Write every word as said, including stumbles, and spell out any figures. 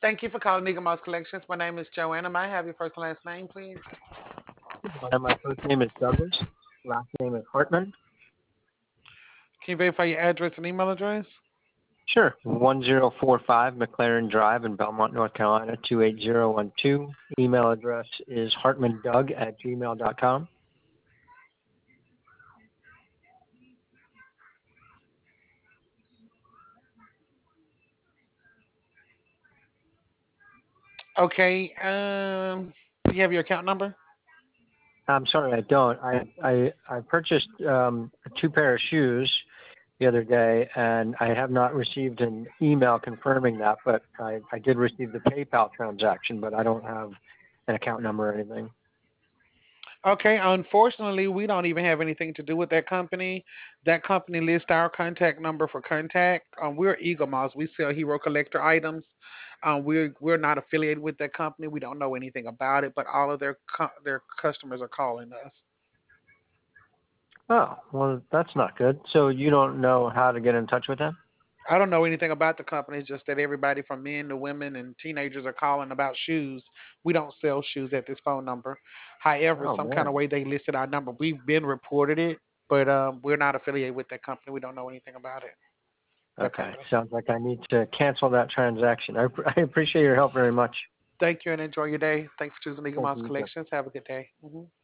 Thank you for calling Eagle Mouse Collections. My name is Joanna. May I have your first and last name, please? And my first name is Douglas. Last name is Hartman. Can you verify your address and email address? Sure. one zero four five McLaren Drive in Belmont, North Carolina, two eight zero one two. Email address is hartmandoug at gmail dot com. Okay. Um, do you have your account number? I'm sorry, I don't. I I, I purchased um, two pair of shoes the other day, and I have not received an email confirming that, but I, I did receive the PayPal transaction, but I don't have an account number or anything. Okay. Unfortunately, we don't even have anything to do with that company. That company lists our contact number for contact. Um, we're Eagle Mouse. We sell Hero Collector items. Um, we're we're not affiliated with that company. We don't know anything about it, but all of their cu- their customers are calling us. Oh, well, that's not good. So you don't know how to get in touch with them? I don't know anything about the company, just that everybody from men to women and teenagers are calling about shoes. We don't sell shoes at this phone number. However, Oh, some kind of man. way they listed our number. We've been reported it, but um, we're not affiliated with that company. We don't know anything about it. That Okay. company. Sounds like I need to cancel that transaction. I, I appreciate your help very much. Thank you and enjoy your day. Thanks for choosing Eagle Thank Mouse you. You too. Collections. Have a good day. Hmm